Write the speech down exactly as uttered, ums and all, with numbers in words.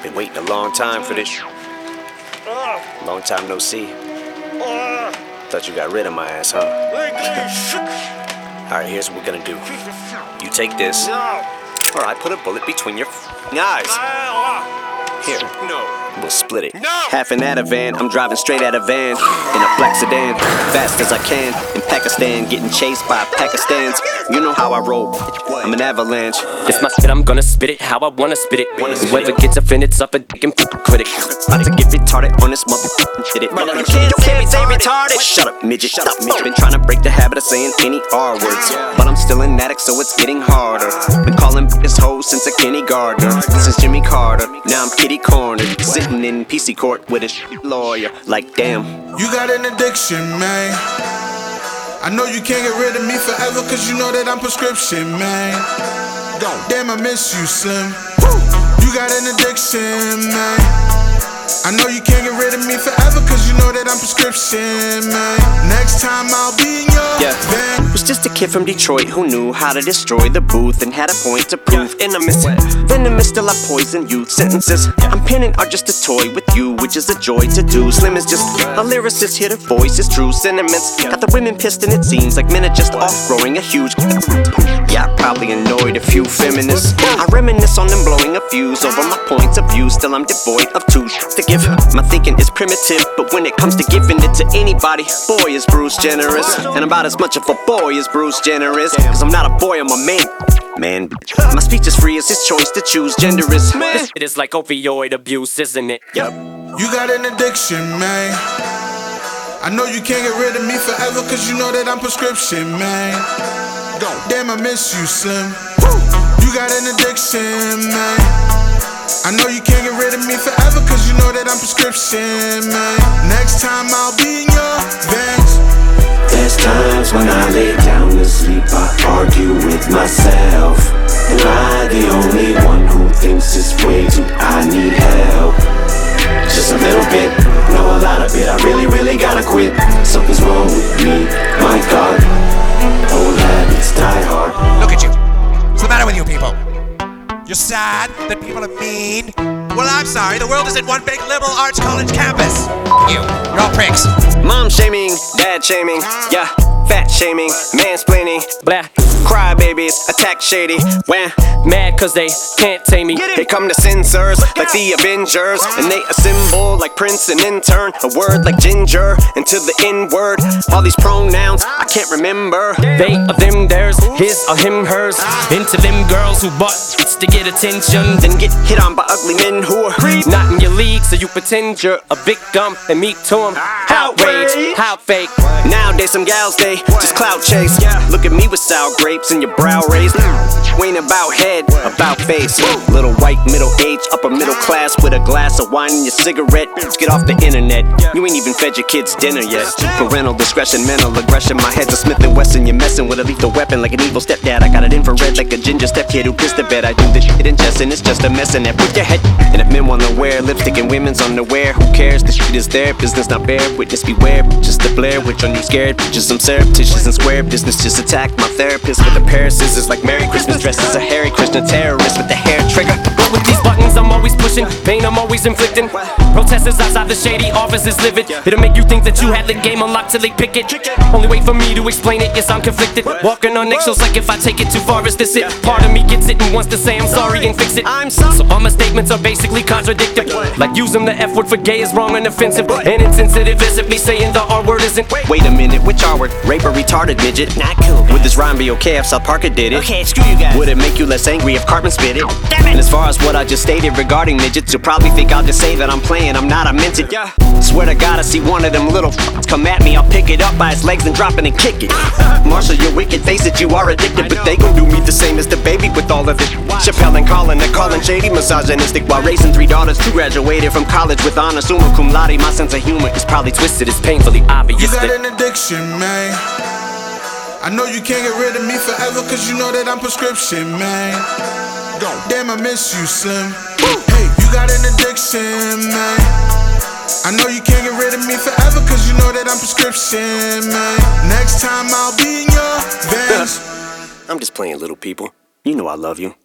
Been waiting a long time for this. Long time no see. Thought you got rid of my ass, huh? Alright, here's what we're gonna do. You take this, or I put a bullet between your f***ing eyes. Here, we'll split it. Half an Ativan, I'm driving straight out of van in a black sedan, fast as I can. In Pakistan, getting chased by Pakistans. You know how I roll, I'm an avalanche. It's my shit, I'm gonna spit it how I wanna spit it. Whoever gets offended, suffer dick and critic. About to get retarded on this motherfucking shit. It. You can't say retarded. Shut up, midget. Stop, midget. Been trying to break the habit of saying any R words, but I'm still an addict, so it's getting harder. Been calling this hoe since a kindergartner, since Jimmy Carter. Now I'm kitty cornered, sitting in P C court with a sh lawyer. Like damn, you got an addiction, man. I know you can't get rid of me forever, cause you know that I'm prescription, man. Damn, I miss you, Slim. You got an addiction, man. I know you can't get rid of me forever, cause you know that I'm prescription, man. Next time I'll be in your yeah. van. Was just a kid from Detroit who knew how to destroy the booth and had a point to prove. And I'm missing venomous, still I poison youth. Sentences I'm penning are just a toy with you, which is a joy to do. Slim is just a lyricist, here to voice his true sentiments. Got the women pissed and it seems like men are just off growing a huge. Yeah, I probably annoyed a few feminists. I reminisce on them blowing a fuse over my points of view. Still I'm devoid of two to give. My thinking is primitive, but when it comes to giving it to anybody, boy is Bruce generous. And I'm about as much of a boy as Bruce Jenner is, cause I'm not a boy, I'm a man. Man, my speech is free, it's his choice to choose. Gender is man. It is like opioid abuse, isn't it? Yep. You got an addiction, man. I know you can't get rid of me forever, cause you know that I'm prescription, man. Damn, I miss you, Slim. You got an addiction, man. I know you can't get rid of me forever, cause you know that I'm prescription, man. Next time I'll be in your veins. There's times when I lay down to sleep, I argue with myself. Am I the only one who thinks it's way too I need help? Just a little bit, no a lot of it. I really, really gotta quit. Something's wrong with me, my God. Old habits die hard. Look at you. What's the matter with you people? You're sad that people are mean? Well, I'm sorry, the world isn't one big liberal arts college campus. You, you're all pricks. Mom shaming, dad shaming, yeah, fat shaming, mansplaining, Blah, cry babies, attack shady, when mad cause they can't tame me. they come to censors like the Avengers, and they assemble like Prince and intern, a word like ginger, and to the N word, all these pronouns I can't remember. They are them, theirs, his or him, hers. Into them girls who bought it's to get attention, Then get hit on by ugly men who are not in your league, so you pretend you're a victim and meet to them. Outrage, how fake. Nowadays some gals, they just clout chase. Look at me with sour grapes and your brow raised. You ain't about head, about face. Little white middle age, upper middle class with a glass of wine and your cigarette. Just get off the internet, you ain't even fed your kids dinner yet. Parental discretion, mental aggression, my head's a Smith and Wesson. You're messing with a lethal weapon like an evil stepdad. I got it infrared like a ginger stepkid who pissed the bed. I do this shit in jest and it's just a mess in there. Put your head, and if men wanna wear lipstick and women's underwear, who cares? This shit is their business, not bear witness. Beware, just the Blair Witch on you scared. Just some surreptitious and square business. Just attack my therapist with a pair of scissors like Merry Christmas. Dressed as a Harry Krishna terrorist with the hair trigger. But with these buttons I'm always pushing, pain I'm always inflicting. Protesters outside the shady offices livid. It'll make you think that you had the game unlocked till they pick it. Only wait for me to explain it, yes I'm conflicted. Walking on eggshells like if I take it too far is this it. Part of me gets it and wants to say I'm sorry and fix it. I'm sorry. So all my statements are basically contradictory. Like using the F word for gay is wrong and offensive, and insensitive as if me saying the R word isn't. Wait a minute, which R word? Rape or retarded midget? Not cool. Would this rhyme be okay if South Parker did it? Okay, screw you guys. Would it make you less angry if Cartman spit it? Damn it. And as far as what I just stated regarding midgets, you'll probably think I'll just say that I'm playing, I'm not, I meant it. Yeah. Swear to God, I see one of them little f***s come at me, I'll pick it up by its legs and drop it and kick it. Marshall, your wicked face that you are addicted, but they gon' do me the same as the baby with all of it. Chappelle and Colin, they're calling shady misogynistic while raising three daughters who graduated from college with honors, summa cum laude. My sense of humor is probably twisted, it's painfully obvious. You got that an addiction, man. I know you can't get rid of me forever, cause you know that I'm prescription, man. Damn, I miss you, Slim. Hey, you got an addiction, man. I know you can't get rid of me forever, cause you know that I'm prescription, man. Next time I'll be in your veins. I'm just playing, little people. You know I love you.